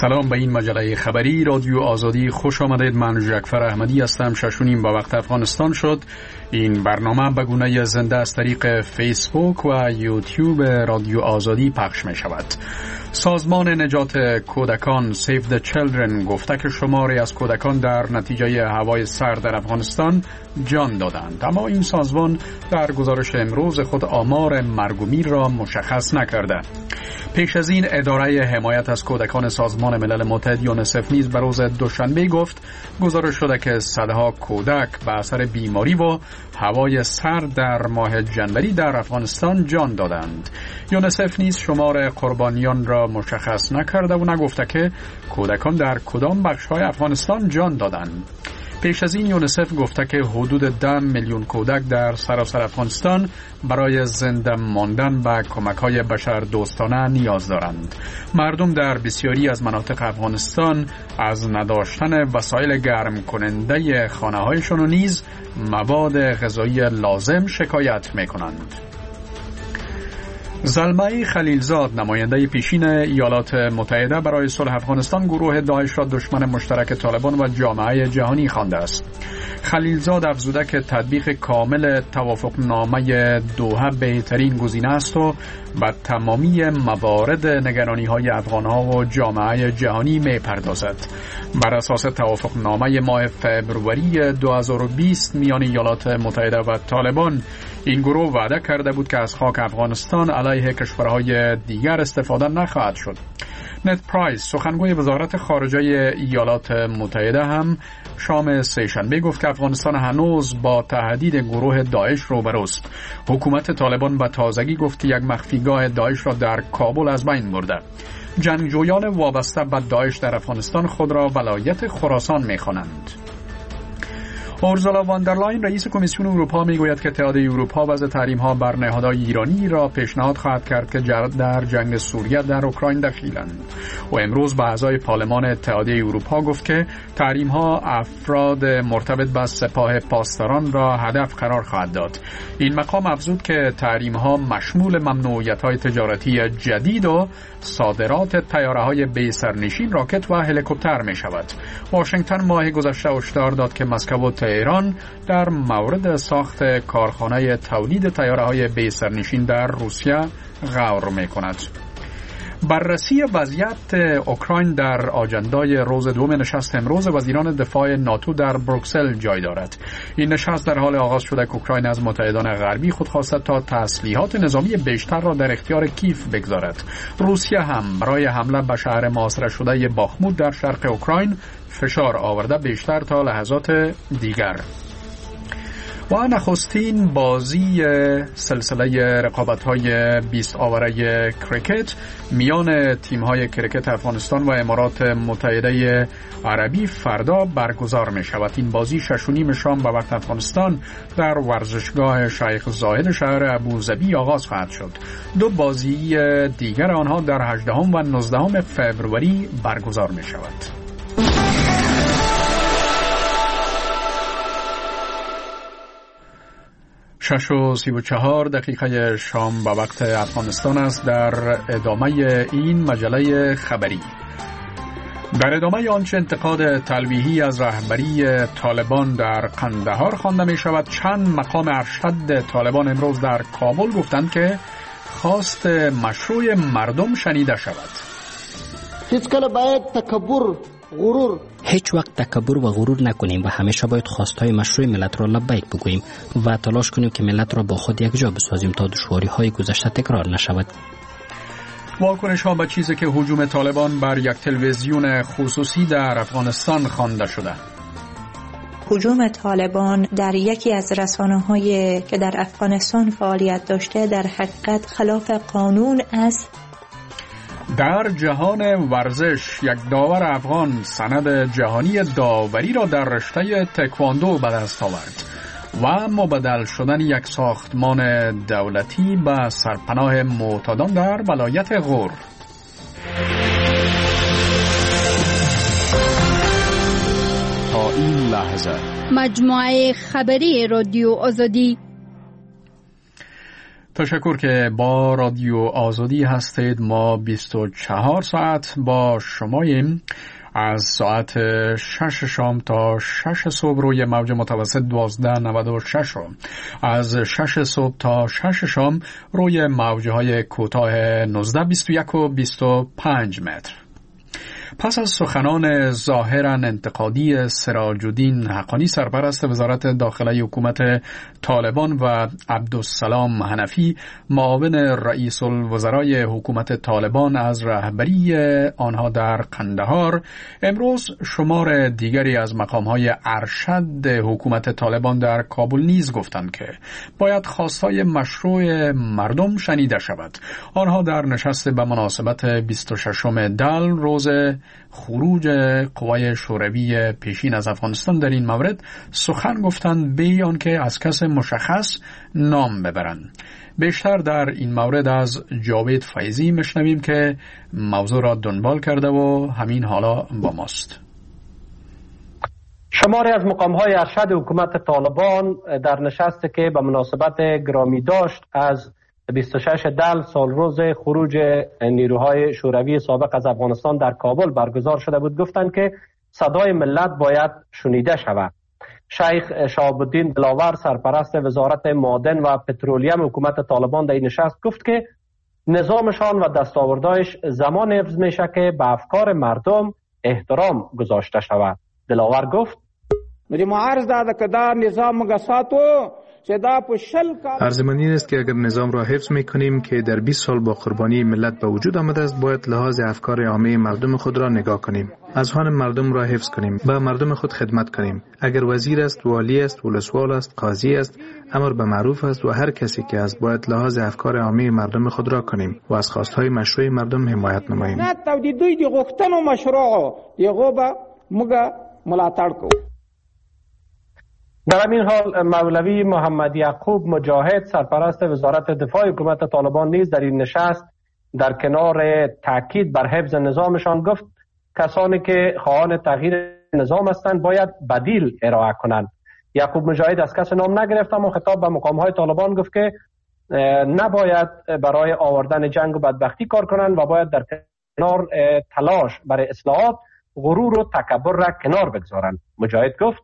سلام به این مجله خبری رادیو آزادی خوش آمدید. من جعفر احمدی هستم. 6:30 با وقت افغانستان شد. این برنامه به گونه زنده از طریق فیسبوک و یوتیوب رادیو آزادی پخش می شود. سازمان نجات کودکان Save the Children گفته که شماری از کودکان در نتیجه هوای سرد در افغانستان جان دادند، اما این سازمان در گزارش امروز خود آمار مرگ و میر را مشخص نکرده. پیش از این اداره حمایت از کودکان سازمان ملل متحد یونسف نیز به روز دوشنبه گفت گزارش شده که صدها کودک به اثر بیماری و هوای سرد در ماه جنوری در افغانستان جان دادند. یونسف نیز شمار قربانیان را مشخص نکرده و نگفته که کودکان در کدام بخش‌های افغانستان جان دادند. پیش از این یونسف گفته که حدود 10 میلیون کودک در سراسر افغانستان برای زنده ماندن به کمک‌های بشردوستانه نیاز دارند. مردم در بسیاری از مناطق افغانستان از نداشتن وسایل گرم کننده خانه‌هایشان و نیز مواد غذایی لازم شکایت می‌کنند. زلمه خلیلزاد نماینده پیشین ایالات متحده برای صلح افغانستان گروه داعش را دشمن مشترک طالبان و جامعه جهانی خوانده است. خلیلزاد افزوده که تطبیق کامل توافقنامه دوحه بهترین گزینه است و به تمامی موارد نگرانی‌های افغان‌ها و جامعه جهانی می‌پردازد. بر اساس توافقنامه ماه فوریه 2020 میان ایالات متحده و طالبان، این گروه وعده کرده بود که از خاک افغانستان علیه کشورهای دیگر استفاده نخواهد شد. نت پرایس سخنگوی وزارت خارجه ایالات متحده هم شام سه‌شنبه گفت که افغانستان هنوز با تهدید گروه داعش روبروست. حکومت طالبان به تازگی گفت که یک مخفیگاه داعش را در کابل از بین برده. جنگجویان وابسته به داعش در افغانستان خود را ولایت خراسان می‌خوانند. اورسولا واندرلاین رئیس کمیسیون اروپا میگوید که اتحادیه اروپا وضع تحریم‌ها بر نهادهای ایرانی را پیشنهاد خواهد کرد که در جنگ سوریه در اوکراین دخیلند. و امروز به اعضای پارلمان اتحادیه اروپا گفت که تحریم‌ها افراد مرتبط با سپاه پاسداران را هدف قرار خواهد داد. این مقام افزود که تحریم‌ها مشمول ممنوعیت‌های تجارتی جدید و صادرات طیاره‌های بی سرنشین، راکت و هلیکوپتر می‌شود. واشنگتن ماه گذشته هشدار داد که مسکو و تهران در مورد ساخت کارخانه تولید طیاره‌های بی سرنشین در روسیه غور می‌کند. بررسی وضعیت اوکراین در آجندای روز دوم نشست امروز وزیران دفاع ناتو در بروکسل جای دارد. این نشست در حال آغاز شده که اوکراین از متحدان غربی خود خواسته تا تسلیحات نظامی بیشتر را در اختیار کیف بگذارد. روسیه هم برای حمله به شهر محاصره شده باخمود در شرق اوکراین فشار آورده بیشتر تا لحظات دیگر. و نخستین بازی سلسله رقابت‌های 20 آوره کریکت میان تیم‌های کریکت افغانستان و امارات متحده عربی فردا برگزار می‌شود. این بازی 6:30 شام به وقت افغانستان در ورزشگاه شیخ زاید شهر ابوظبی آغاز خواهد شد. دو بازی دیگر آنها در 18 و 19 فوریه برگزار می‌شود. 6:34 شام به وقت افغانستان است. در ادامه این مجله خبری، در ادامه آنچه انتقاد تلویحی از رهبری طالبان در قندهار خوانده می شود، چند مقام ارشد طالبان امروز در کابل گفتند که خواست مشروع مردم شنیده شود. هیچ کله باید تکبر، غرور، هیچ وقت تکبر و غرور نکنیم و همیشه باید خواستهای مشروع ملت را لبیک بگوییم و تلاش کنیم که ملت را با خود یک جا بسازیم تا دشواری‌های گذشته تکرار نشود. واکنش ها به چیزی که هجوم طالبان بر یک تلویزیون خصوصی در افغانستان خوانده شده. هجوم طالبان در یکی از رسانه‌هایی که در افغانستان فعالیت داشته در حقیقت خلاف قانون است. در جهان ورزش، یک داور افغان سند جهانی داوری را در رشته تکواندو به دست آورد و مبدل شدن یک ساختمان دولتی به سرپناه معتادان در ولایت غور. تا این لحظه مجموعه خبری رادیو آزادی. تشکر که با رادیو آزادی هستید. ما 24 ساعت با شماییم، از ساعت 6 شام تا 6 صبح روی موج متوسط 1296 و از 6 صبح تا 6 شام روی موجهای کوتاه 1921 و 25 متر. پس از سخنان ظاهراً انتقادی سراج الدین حقانی، سرپرست وزارت داخلی حکومت طالبان، و عبدالسلام حنفی، معاون رئیس الوزرای حکومت طالبان، از رهبری آنها در قندهار، امروز شمار دیگری از مقام‌های ارشد حکومت طالبان در کابل نیز گفتند که باید خواستهای مشروع مردم شنیده شود. آنها در نشست به مناسبت 26 دل، روز خروج قوای شوروی پیشین از افغانستان، در این مورد سخن گفتند بی آنکه از کس مشخص نام ببرند. بیشتر در این مورد از جاوید فیضی میشنویم که موضوع را دنبال کرده و همین حالا با ماست. شماری از مقام‌های ارشد حکومت طالبان در نشستی که به مناسبت گرامی داشت از 26 دل، سال روز خروج نیروهای شوروی سابق از افغانستان در کابل برگزار شده بود، گفتند که صدای ملت باید شنیده شود. شیخ شهاب الدین دلاور، سرپرست وزارت معادن و پترولیوم حکومت طالبان، در این نشست گفت که نظامشان و دستاوردهایش زمان حفظ میشه که به افکار مردم احترام گذاشته شود. دلاور گفت: ارزمندی است که اگر نظام را حفظ میکنیم که در 20 سال با قربانی ملت به وجود آمده است، باید لحاظ افکار عامه مردم خود را نگاه کنیم، اذهان مردم را حفظ کنیم، به مردم خود خدمت کنیم. اگر وزیر است، والی است، ولسوال است، قاضی است، امر به معروف است و هر کسی که است، باید لحاظ افکار عامه مردم خود را کنیم و از خواستهای مشروع مردم حمایت نماییم. در همین حال مولوی محمد یعقوب مجاهد، سرپرست وزارت دفاع حکومت طالبان، نیز در این نشست در کنار تاکید بر حفظ نظامشان گفت کسانی که خواهان تغییر نظام هستند باید بدیل ارائه کنند. یعقوب مجاهد از کس نام نگرفت، اما خطاب به مقام‌های طالبان گفت که نباید برای آوردن جنگ و بدبختی کار کنند و باید در کنار تلاش برای اصلاحات غرور و تکبر را کنار بگذارند. مجاهد گفت: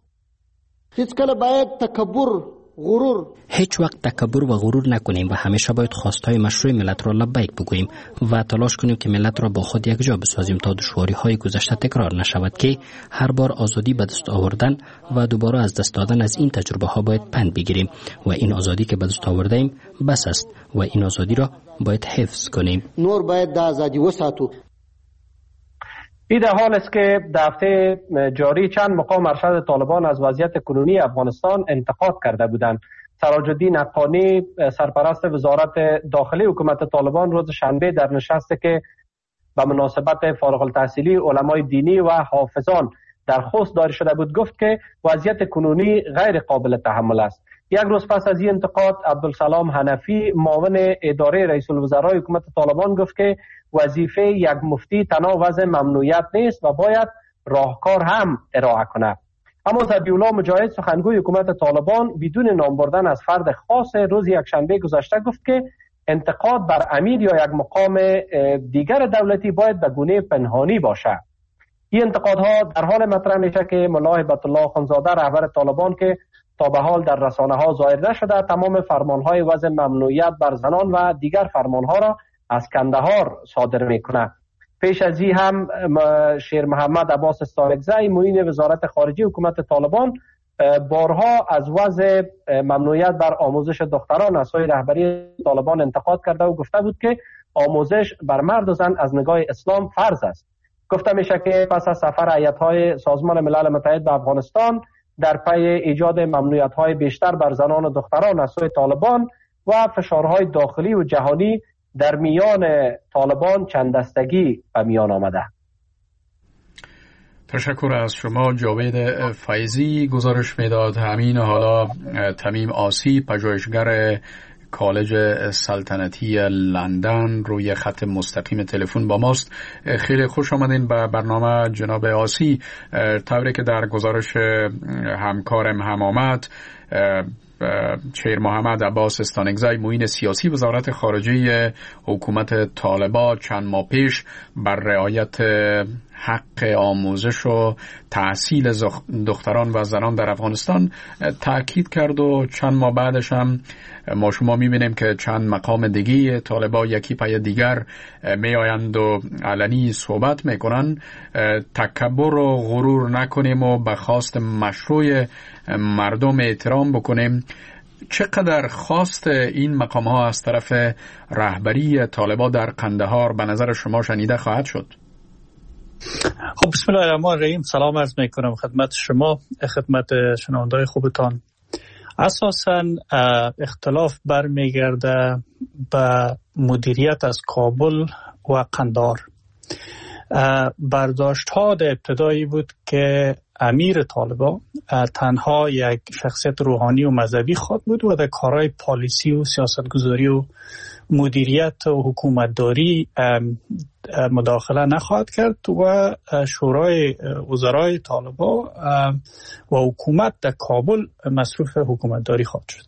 هیچ وقت تکبر و غرور نکنیم و همیشه باید خواستهای مشروع ملت را لبیک بگوییم و تلاش کنیم که ملت را با خود یک جا بسازیم تا دشواری‌های گذشته تکرار نشود که هر بار آزادی به دست آوردن و دوباره از دست دادن از این تجربه ها باید پند بگیریم و این آزادی که به دست آوردیم بس است و این آزادی را باید حفظ کنیم. نور باید آزادی وساتو. این در حال است که در هفته جاری چند مقام ارشد طالبان از وضعیت کنونی افغانستان انتقاد کرده بودند. سراج الدین حقانی، سرپرست وزارت داخلی حکومت طالبان، روز شنبه در نشستی که به مناسبت فارغ التحصیلی علمای دینی و حافظان در خوست دایر شده بود، گفت که وضعیت کنونی غیر قابل تحمل است. یک روز پس از این انتقاد، عبدالسلام حنفی، معاون اداره رئیس الوزرای حکومت طالبان، گفت که وظیفه یک مفتی تنها وضع ممنوعیت نیست و باید راهکار هم ارائه کند. اما ذبیح‌الله مجاهد، سخنگوی حکومت طالبان، بدون نام بردن از فرد خاص، روز یکشنبه گذشته گفت که انتقاد بر امیر یا یک مقام دیگر دولتی باید به گونه پنهانی باشد. این انتقادها در حال مطرح میشه که ملا هیبت الله اخوندزاده، رهبر طالبان که تا به حال در رسانه‌ها ظاهر نشده، تمام فرمان‌های وضع ممنوعیت بر زنان و دیگر فرمان‌ها را از کندهار صادر میکنه. پیش از این هم شیر محمد عباس استانکزی، معین وزارت خارجه حکومت طالبان، بارها از وضع ممنوعیت بر آموزش دختران از سوی رهبری طالبان انتقاد کرده و گفته بود که آموزش بر مرد و زن از نگاه اسلام فرض است. گفته میشه که پس از سفر هیئت‌های سازمان ملل متحد به افغانستان در پی ایجاد ممنوعیت‌های بیشتر بر زنان و دختران از سوی طالبان و فشارهای داخلی و جهانی در میان طالبان چند دستگی به میان آمده. تشکر از شما جاوید فیضی. گزارش میداد همین حالا تمیم آسی، پژوهشگر کالج سلطنتی لندن، روی خط مستقیم تلفن با ماست. خیلی خوش آمدین به برنامه جناب آسی. طوری که در گزارش همکارم هم آمد، چهر محمد عباس استانگزی معین سیاسی وزارت خارجه حکومت طالبان چند ماه پیش بر رعایت حق آموزش و تحصیل دختران و زنان در افغانستان تاکید کرد و چند ماه بعدش هم ما شما می‌بینیم که چند مقام دیگه طالبان یکی پای دیگر میآیند و علنی صحبت میکنن. تکبر و غرور نکنیم و به خواست مشروع مردم احترام بکنیم. چقدر خواست این مقام ها از طرف رهبری طالبان در قندهار به نظر شما شنیده خواهد شد؟ خب بسم الله الرحمن الرحیم. سلام عرض میکنم خدمت شما، خدمت شنونده‌های خوبتان. اساساً اختلاف برمیگرده به مدیریت از کابل و قندهار. برداشت ها در ابتدایی بود که امیر طالبان تنها یک شخصیت روحانی و مذهبی خود بود و در کارهای پالیسی و سیاستگذاری و مدیریت و حکومتداری مداخله نخواهد کرد و شورای وزرای طالبان و حکومت در کابل مصروف حکومتداری خواهد شد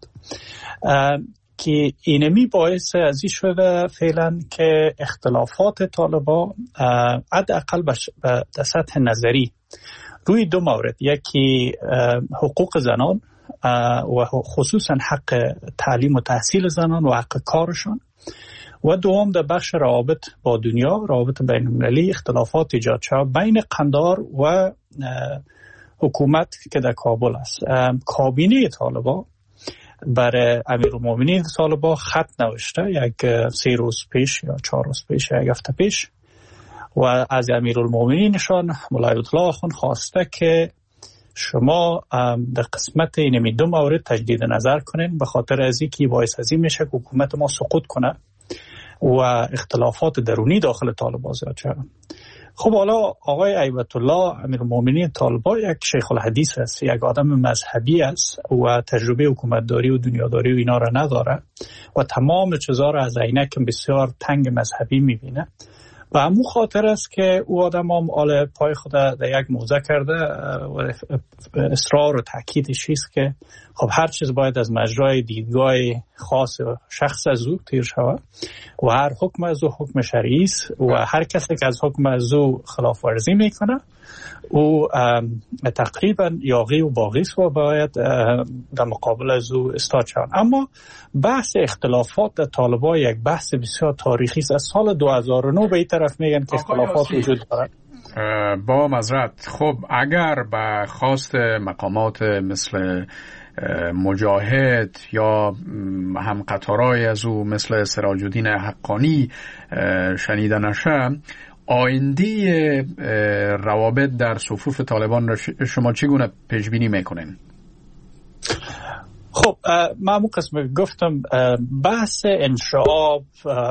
که اینمی باعث ازی شده فعلا که اختلافات طالبان حداقل به سطح نظری روی دو مورد، یکی حقوق زنان و خصوصا حق تعلیم و تحصیل زنان و حق کارشان و دوم در بخش روابط با دنیا، روابط بین المللی، اختلافات ایجاد شد بین قندهار و حکومت که در کابل است. کابینه طالبان برای امیرالمومنین طالبان خط نوشته یک 3 روز پیش یا 4 روز پیش یا 1 هفته پیش و از امیرالمومنینشان مولای الله آخوند خواسته که شما در قسمت اینمی دو مورد تجدید نظر کنین، به خاطر از اینکه باعث از این میشه که حکومت ما سقوط کنه و اختلافات درونی داخل طالبان زیاد شد. خب حالا آقای هیبت الله امیرالمومنین طالبان یک شیخ الحدیث است، یک آدم مذهبی است و تجربه حکومتداری و دنیاداری و اینا را نداره و تمام چیزا را از عینک بسیار تنگ مذهبی میبینه و همون خاطر است که او آدم هم آل پای خود در یک موضع کرده و اصرار و تأکیدش است که خب هر چیز باید از مجرای دیدگاه خاص شخص از او تیر شود و هر حکم از او حکم شرعی است و هر کسی که از حکم از او خلاف ورزی میکنه او تقریبا یاغی و باغی است و باید در مقابل از او استاد شود. اما بحث اختلافات در طالبان یک بحث بسیار تاریخی است. از سال 2009 به این طرف میگن که اختلافات وجود دارد. با معذرت، خب اگر به خواست مقامات مثل مجاهد یا هم قطارای از او مثل سراج الدین حقانی شنیده نشه، آینده روابط در صفوف طالبان را شما چگونه پیش بینی میکنین؟ خب من همون قسم گفتم بحث انشعاب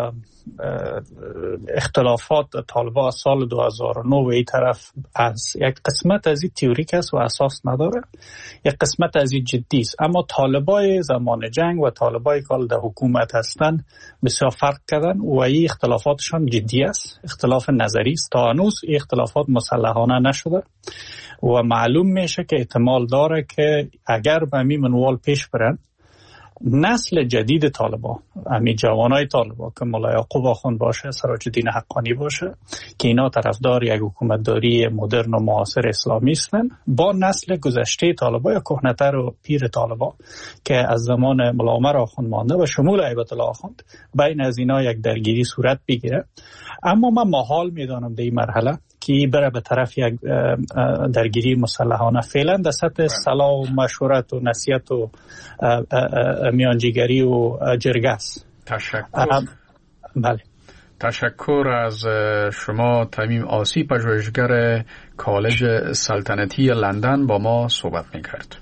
اختلافات طالبان از سال 2009 و این طرف از یک قسمت از این تئوریک است و اساس نداره، یک قسمت از این جدی است. اما طالبای زمان جنگ و طالبای که در حکومت هستن بسیار فرق کردن و این اختلافاتشان جدی است، اختلاف نظری است. تا هنوز این اختلافات مسلحانه نشده و معلوم میشه که احتمال داره که اگر به همین منوال پیش برن نسل جدید طالبان، همین جوانای طالبان که مولا یعقوب آخوند باشه، سراج الدین حقانی باشه که اینا طرفدار یک حکومتداری مدرن و معاصر اسلامی هستن، با نسل گذشته طالبان یا کهنه‌تر و پیر طالبان که از زمان مولا عمر آخوند مانده و شمول هیبت الله آخوند، بین از اینا یک درگیری صورت بگیره. اما من محال میدانم در این مرحله که بره به طرف یک درگیری مسلحانه. فعلا در سطح صلاح و مشورت و نصیحت و میانجیگری و جرگه است. تشکر. بله. تشکر از شما تمیم آسی، پژوهشگر کالج سلطنتی لندن با ما صحبت میکرد.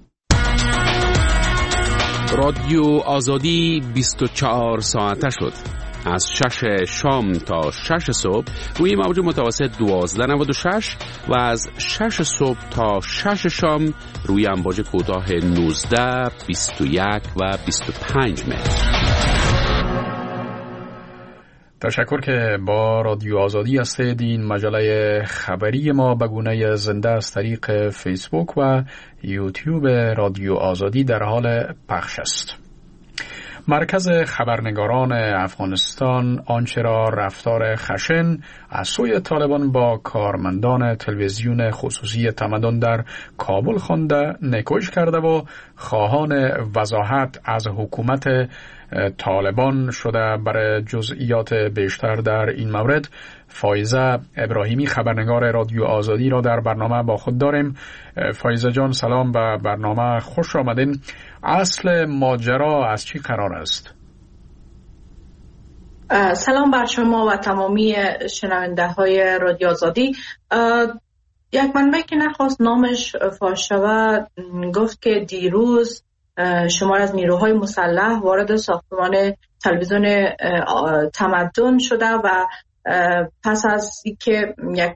رادیو آزادی 24 ساعته شد. از 6 شام تا 6 صبح روی موج متوسط 1296 و از 6 صبح تا 6 شام روی امواج کوتاه 19، 21 و 25 متر. تشکر که با رادیو آزادی هستید. این مجله خبری ما به گونه زنده از طریق فیسبوک و یوتیوب رادیو آزادی در حال پخش است. مرکز خبرنگاران افغانستان آنچه را رفتار خشن از سوی طالبان با کارمندان تلویزیون خصوصی تمدن در کابل خوانده نکوش کرده و خواهان وضاحت از حکومت طالبان شده. برای جزئیات بیشتر در این مورد فایزه ابراهیمی خبرنگار رادیو آزادی را در برنامه با خود داریم. فایزه جان سلام، به برنامه خوش آمدین. اصل ماجرا از چی قرار است؟ سلام بر شما و تمامی شنونده های رادیو آزادی. یک منبع که نخواست نامش فاش شود گفت که دیروز شمار از نیروهای مسلح وارد ساختمان تلویزیون تمدن شده و پس از اینکه یک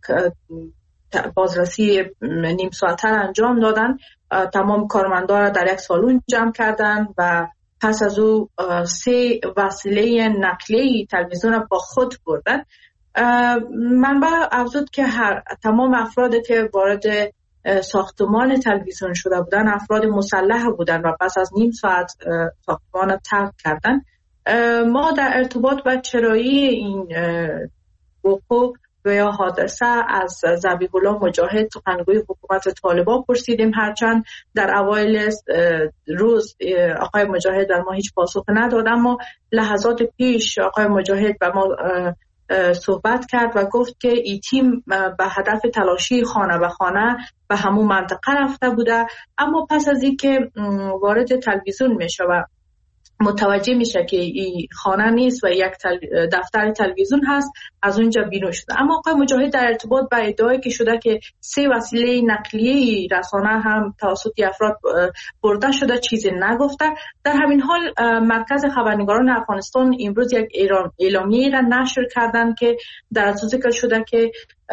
بازرسی نیم ساعته انجام دادن، تمام کارمندان را در یک سالن جمع کردن و پس از او 3 وسیله نقلیه تلویزیون را با خود بردن. منبع افزود که تمام افرادی که وارد ساختمان تلویزیون شده بودن افراد مسلح بودن و پس از نیم ساعت ساختمان را ترک کردن. ما در ارتباط با چرایی این وقوع و یا حادثه از ذبیح الله مجاهد سخنگوی حکومت طالبان پرسیدیم، هرچند در اوایل روز آقای مجاهد در ما هیچ پاسخ نداد، اما لحظات پیش آقای مجاهد با ما صحبت کرد و گفت که این تیم به هدف تلاشی خانه به خانه به همون منطقه رفته بوده، اما پس از اینکه وارد تلویزیون میشه و متوجه میشه که این خانه نیست و یک دفتر تلویزیون هست، از اونجا بیرون شده. اما آقای مجاهد در ارتباط با ادعایی که شده که 3 وسیله نقلیه رسانه هم توسط افراد برده شده چیزی نگفته. در همین حال مرکز خبرنگاران افغانستان امروز یک اعلامیه را نشر کردند که در از ذکر شده که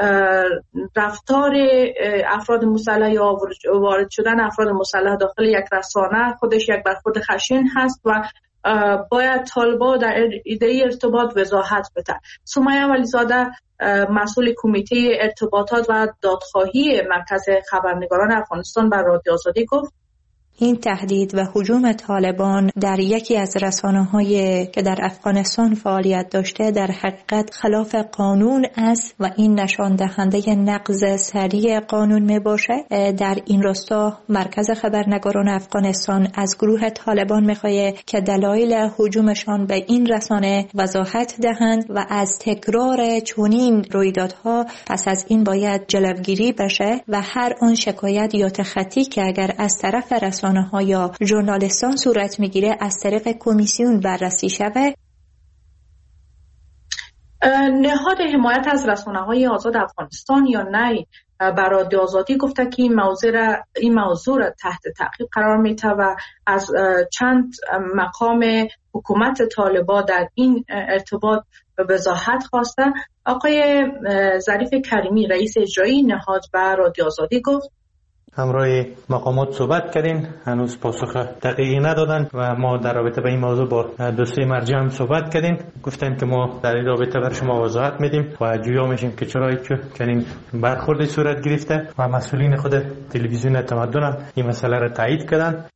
رفتار افراد مسلح یا وارد شدن افراد مسلح داخل یک رسانه خودش یک برخورد خشن هست و باید طالبان در ایده ارتباط وضاحت بده. سمیه ولیزاده مسئول کمیته ارتباطات و دادخواهی مرکز خبرنگاران افغانستان بر رادیو آزادی گفت این تهدید و هجوم طالبان در یکی از رسانه‌های که در افغانستان فعالیت داشته در حقیقت خلاف قانون است و این نشان دهنده نقض سریع قانون میباشه. در این راستا مرکز خبرنگاران افغانستان از گروه طالبان میخواد که دلایل هجومشان به این رسانه وضاحت دهند و از تکرار چنین رویدادها پس از این باید جلوگیری بشه و هر آن شکایت یا تخطی که اگر از طرف رسانه‌ها یا ژورنالیستان صورت میگیره از طریق کمیسیون بررسی شوه. نهاد حمایت از رسانه‌های آزاد افغانستان یا نی بر رادیو آزادی گفته که این موضوع را تحت تعقیب قرار میده و از چند مقام حکومت طالبان در این ارتباط وضاحت خواسته. آقای ظریف کریمی رئیس اجرایی نهاد بر رادیو آزادی گفت همراه مقامات صحبت کردیم، هنوز پاسخ دقیقی ندادن و ما در رابطه با این موضوع با 2-3 مرجع هم صحبت کردیم. گفتیم که ما در این رابطه بر شما وضاحت میدیم و جویا میشیم که چرا چنین برخوردی صورت گرفته و مسئولین خود تلویزیون تمدن هم این مسئله را تایید کردن.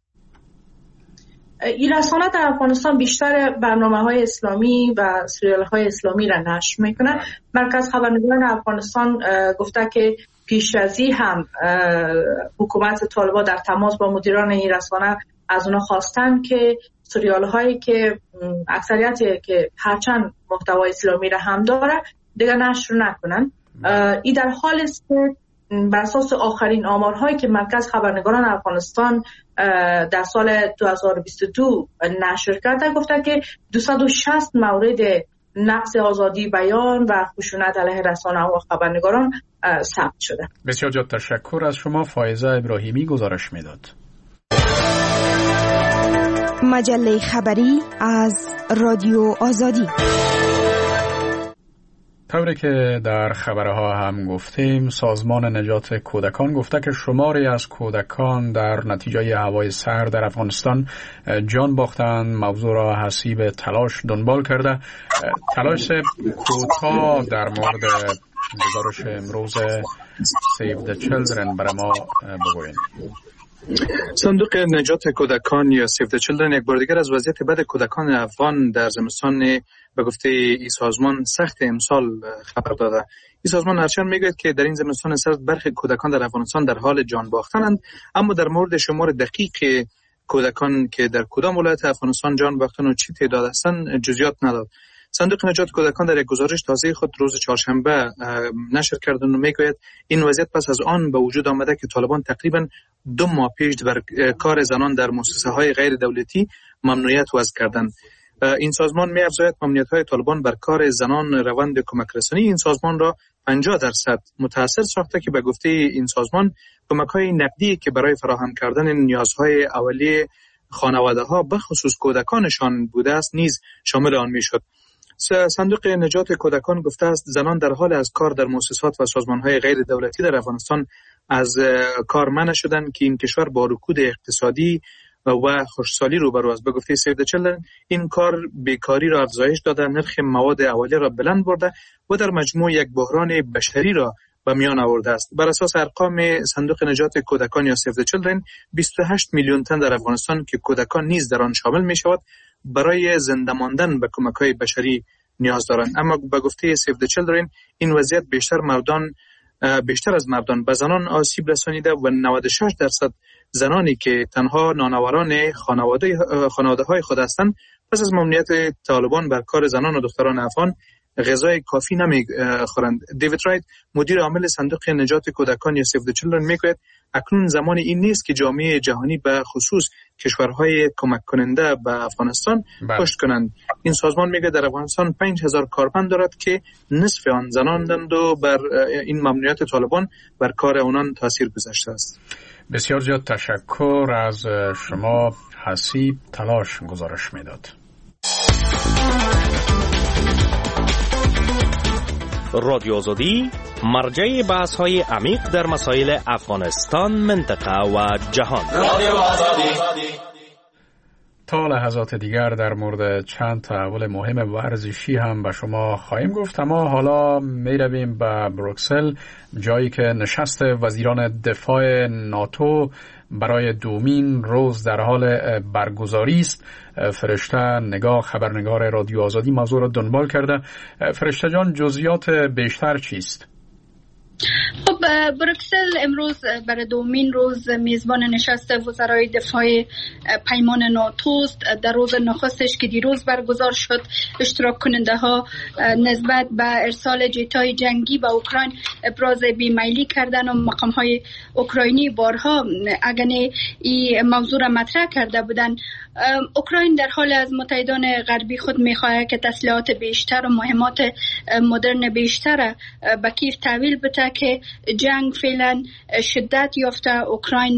این رسانه در افغانستان بیشتر برنامه‌های اسلامی و سریال‌های اسلامی را نشر میکنه. مرکز خبرنگاران افغانستان گفته که پیش از این هم حکومت طالبان در تماس با مدیران این رسانه از اونا خواستن که سریال‌هایی که اکثریتی که هرچند محتوای اسلامی را هم داره دیگر نشر نکنن. این در حال است که بر اساس آخرین آمارهایی که مرکز خبرنگاران افغانستان در سال 2022 نشر کرده گفته که 260 مورد نقض آزادی بیان و خشونت علیه رسانه و خبرنگاران ثبت شده. بسیار زیاد تشکر از شما. فایزه ابراهیمی گزارش میداد. مجله خبری از رادیو آزادی. طوری که در خبرها هم گفتیم، سازمان نجات کودکان گفته که شماری از کودکان در نتیجه هوای سرد در افغانستان جان باختند. موضوع را حسیب تلاش دنبال کرده. تلاش کوتاه در مورد گزارش امروز Save the Children برای ما بگوین. صندوق نجات کودکان یا Save the Children یک بار دیگر از وضعیت بد کودکان افغان در زمستان به گفته این سازمان سخت امسال خبر داده. این سازمان هرچند میگوید که در این زمستان سرد برخی کودکان در افغانستان در حال جان باختنند، اما در مورد شمار دقیق کودکان که در کدام ولایت افغانستان جان باختن و چی تعداد هستند جزئیات نداد. صندوق نجات کودکان در یک گزارش تازه خود روز چهارشنبه نشر کرد و میگوید این وضعیت پس از آن به وجود آمده که طالبان تقریبا 2 ماه پیش بر کار زنان در مؤسسه‌های غیر دولتی ممنوعیت وضع کردند. این سازمان می‌افزاید ممنوعیت‌های طالبان بر کار زنان روند کمک رسانی این سازمان را 50% متاثر ساخته که به گفته این سازمان کمک‌های نقدی که برای فراهم کردن نیازهای اولیه خانواده‌ها به خصوص کودکانشان بوده است نیز شامل آن می‌شد. صندوق نجات کودکان گفته است زنان در حال از کار در مؤسسات و سازمان‌های غیر دولتی در افغانستان از کار منع شدند که این کشور با رکود اقتصادی و خوشحالی روبرو است. به گفته Save the Children این کار بیکاری را افزایش داده، نرخ مواد اولیه را بلند برده و در مجموع یک بحران بشری را به میان آورده است. بر اساس ارقام صندوق نجات کودکان یا Save the Children 28 میلیون تن در افغانستان که کودکان نیز در آن شامل می شود برای زنده ماندن به کمک‌های بشری نیاز دارند. اما به گفته Save the Children این وضعیت بیشتر از مردان به زنان آسیب رسانیده و 96% زنانی که تنها نانواران خانواده‌های خود هستند پس از ممنوعیت طالبان بر کار زنان و دختران افغان غذای کافی نمی‌خورند. دیوید رایت مدیر عامل صندوق نجات کودکان یا Save the Children میگوید اکنون زمان این نیست که جامعه جهانی به خصوص کشورهای کمک کننده به افغانستان پشت کنند. این سازمان میگه در افغانستان 5000 کارمند دارد که نصف آن زنانند و بر این ممنوعیت طالبان بر کار آنان تاثیر گذاشته است. بسیار زیاد تشکر از شما. حسیب تلاش گزارش میداد. رادیو آزادی مرجع بحث های عمیق در مسائل افغانستان، منطقه و جهان. رادیو آزادی. تا لحظات دیگر در مورد چند تحول مهم ورزشی هم به شما خواهیم گفت، اما حالا می رویم به بروکسل، جایی که نشست وزیران دفاع ناتو برای دومین روز در حال برگزاری است. فرشته نگاه، خبرنگار رادیو آزادی، موضوع را دنبال کرده. فرشته جان، جزئیات بیشتر چیست؟ خب، بروکسل امروز برای دومین روز میزبان نشست وزرای دفاع پیمان ناتوست. در روز نخستش که دیروز برگزار شد، اشتراک کننده ها نسبت به ارسال جت‌های جنگی به اوکراین ابراز بیمیلی کردن و مقام های اوکراینی بارها اگنه این موضوع را مطرح کرده بودن. اوکراین در حال از متحدان غربی خود میخواهد که تسلیحات بیشتر و مهمات مدرن بیشتر به کیف تحویل بده که جنگ فعلا شدت یافته. اوکراین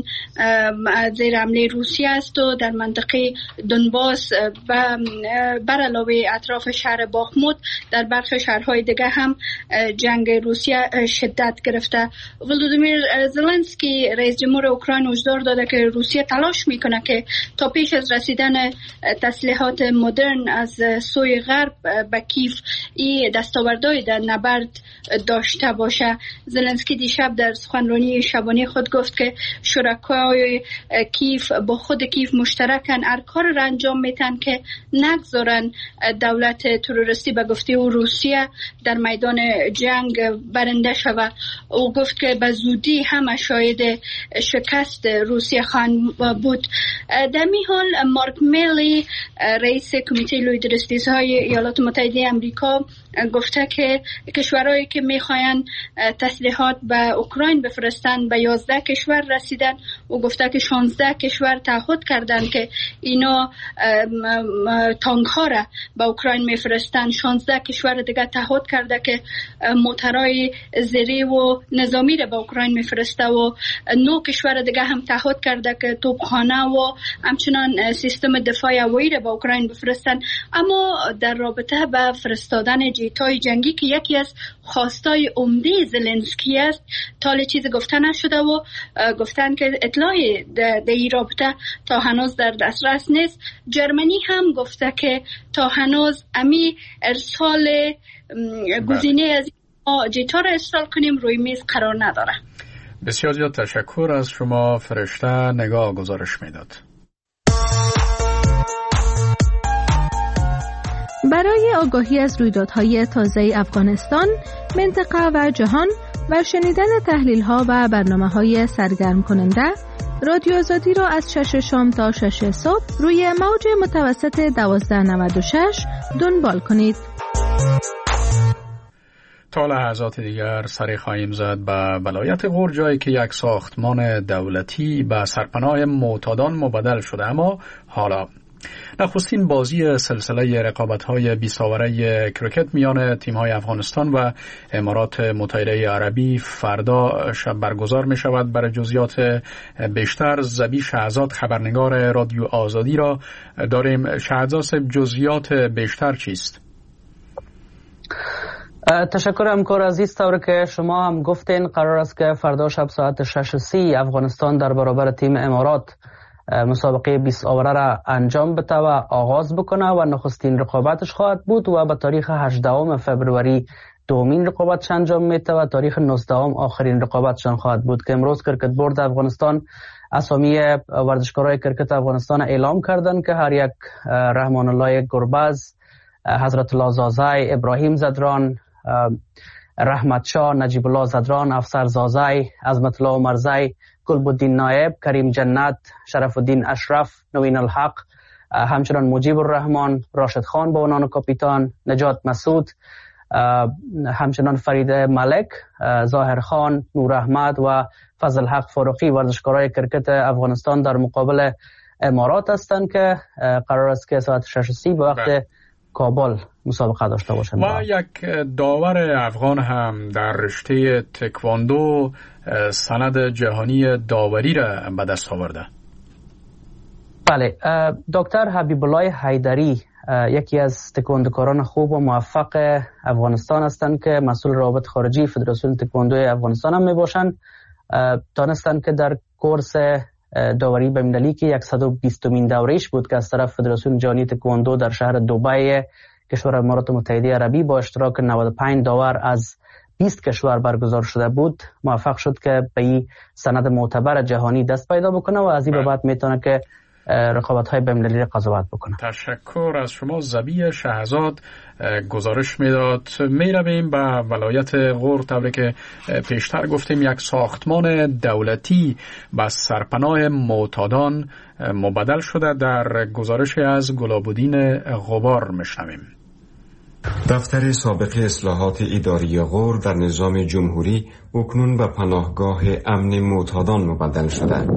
زیر حمله روسیه است و در منطقه دونباس و بر علاوه اطراف شهر باخموت در برخی شهرهای دیگه هم جنگ روسیه شدت گرفته. ولودیمیر زلنسکی رئیس جمهور اوکراین هشدار داده که روسیه تلاش میکنه که تا پیش از رسیدن تسلیحات مدرن از سوی غرب به کیف این دستاوردهای در نبرد داشته باشه. زلنسکی دیشب در سخنرانی شبانه خود گفت که شرکای کیف با خود کیف مشترکن هر کار را انجام میتن که نگذارن دولت تروریستی به گفته او روسیه در میدان جنگ برنده شود. او گفت که به زودی هم شاهد شکست روسیه خواهند بود. در می حال مارک میلی رئیس کمیته لویدرستیزهای ایالات متحده امریکا گفته که کشورهایی که میخواین تسلیحات به اوکراین بفرستن به 11 کشور رسیدن و گفته که 16 کشور تعهد کردن که اینا تانک ها را به اوکراین میفرستن. 16 کشور دیگه تعهد کرده که موترهای زیری و نظامی را به اوکراین میفرسته و 9 کشور دیگه هم تعهد کرده که توپخانه و همچنان سیستم دفاع هوایی را به اوکراین بفرستن. اما در رابطه با فرستادن جیت‌های جنگی که یکی از خواستای عمده زلنسکی است، تا چیز گفته نشده و گفتن که اطلاع در این رابطه تا هنوز در دسترس نیست. جرمنی هم گفته که تا هنوز امی ارسال گزینه از جیتا را ارسال کنیم روی میز قرار نداره. بسیار زیاد تشکر از شما فرشته. نگاه گزارش میداد. برای آگاهی از رویدادهای تازه افغانستان، منطقه و جهان و شنیدن تحلیل‌ها و برنامه‌های سرگرم کننده، رادیو آزادی را از 6 شام تا 6 صبح روی موج متوسط 1296 دنبال کنید. تا لحظات دیگر سری خواهیم زد به ولایت غور، جایی که یک ساختمان دولتی به سرپناه معتادان مبدل شده. اما حالا نخستین بازی سلسله رقابت‌های 20 اوره کرکت میان تیم‌های افغانستان و امارات متحده عربی فردا شب برگزار می‌شود. برای جزئیات بیشتر زبی شهزاد خبرنگار رادیو آزادی را داریم. شهزاد، جزئیات بیشتر چیست؟ تشکر همکار عزیز. طور که شما هم گفتین، قرار است که فردا شب ساعت 6:30 افغانستان در برابر تیم امارات مسابقه 20 اوره را انجام بده و آغاز بکنه و نخستین رقابتش خواهد بود و به تاریخ 18 فوریه دومین رقابتش انجام میده و تاریخ 19 آخرین رقابتشان خواهد بود که امروز کرکت بورد افغانستان اسامی ورزشکارای کرکت افغانستان اعلام کردند که هر یک رحمان الله گربز، حضرت الله زازای، ابراهیم زدران، رحمت شاه، نجیب الله زدران، افسر زازای، عظمت الله عمرزای، گلبدین نایب، کریم جنت، شرف الدین اشرف، نوین الحق، همچنان مجیب الرحمن، راشد خان به عنوان کاپیتان، نجات مسعود، همچنان فرید ملک، ظاهر خان، نور احمد و فضل حق فاروقی ورزشکارای کرکت افغانستان در مقابل امارات هستند که قرار است که ساعت 6:30 به وقت کابل مسابقه داشته باشند. و یک داور افغان هم در رشته تکواندو سند جهانی داوری را به دست آورده. بله، دکتر حبیب الله حیدری یکی از تکواندوکاران خوب و موفق افغانستان هستند که مسئول روابط خارجی فدراسیون تکواندو افغانستان هم می باشند. دانستند که در کورس داوری بین‌المللی که 120مین دوره‌اش بود که از طرف فدراسیون جهانی تکواندو در شهر دبی کشور امارات متحده عربی با اشتراک 95 داور از 20 کشور برگزار شده بود، موفق شد که به این سند معتبر جهانی دست پیدا بکنه و از این به بعد میتونه که رقابت‌های بین‌المللی را قضاوت بکنه. تشکر از شما زبی شهزاد. گزارش میداد. میرویم به ولایت غور. طوری که پیشتر گفتیم یک ساختمان دولتی به سرپناه معتادان مبدل شده. در گزارش از گلابودین غبار میشنویم. دفتر سابق اصلاحات اداری غور در نظام جمهوری اکنون به پناهگاه امن معتادان مبدل شده.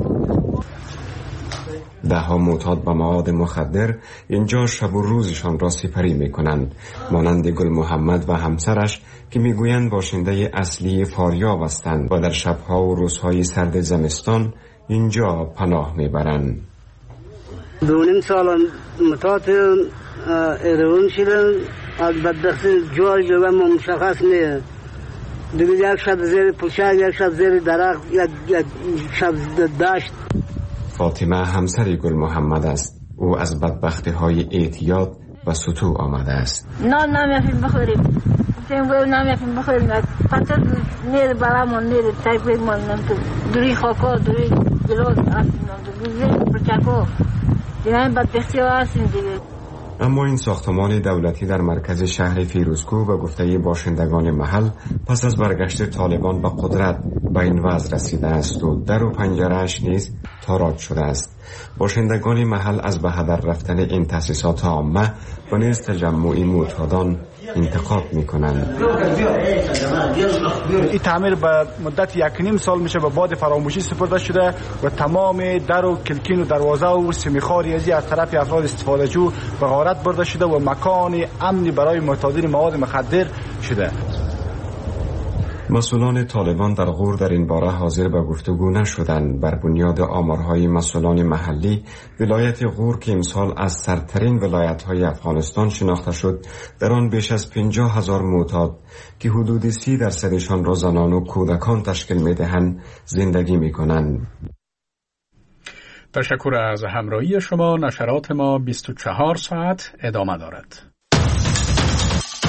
دهها معتاد با مواد مخدر اینجا شب و روزشان را سپری می کنند، مانند گل محمد و همسرش که می گویند باشنده اصلی فاریاب هستند و در شبها و روزهای سرد زمستان اینجا پناه می برند. 2.5 سال معتاد ایران شدن، از بدبختی جای ما مشخص نیست. دیگه یک شب زیر پوشک، یک شب زیر درخت، یک شب دشت. فاطمه همسر گل محمد است. او از بدبختی های اعتیاد و سطو آمده است. نمی‌افیم بخوریم. نمی‌افیم بخوریم. فقط نیر برامون نیر تایپی من دوری خاکا دوری گلوز دوری پرچاکو دیگه بدبختی ها هستیم دیگه. اما این ساختمان دولتی در مرکز شهر فیروزکوه به گفته باشندگان محل پس از برگشت طالبان به قدرت به این وضع رسیده است و در و پنجره‌اش نیز تاراج شده است. باشندگان محل از به هدر رفتن این تأسیسات عامه و نیز تجمع معتادان انتقاد می‌کنند. این تعمیر به مدت 1.5 سال میشه به باد فراموشی سپرده شده و تمام در و کلکین و دروازه و سمیخاری از طرف افراد استفاده جو به غارت برده شده و مکان امنی برای معتادین مواد مخدر شده. مسئولان طالبان در غور در این باره حاضر به گفتگو نشدند. بر بنیاد آمارهای مسئولان محلی، ولایت غور که امسال از سرترین ولایت‌های افغانستان شناخته شد، در آن بیش از 50,000 معتاد که حدود 30% را زنان و کودکان تشکیل می‌دهند زندگی می‌کنند. تشکر از همراهی شما. نشرات ما 24 ساعت ادامه دارد.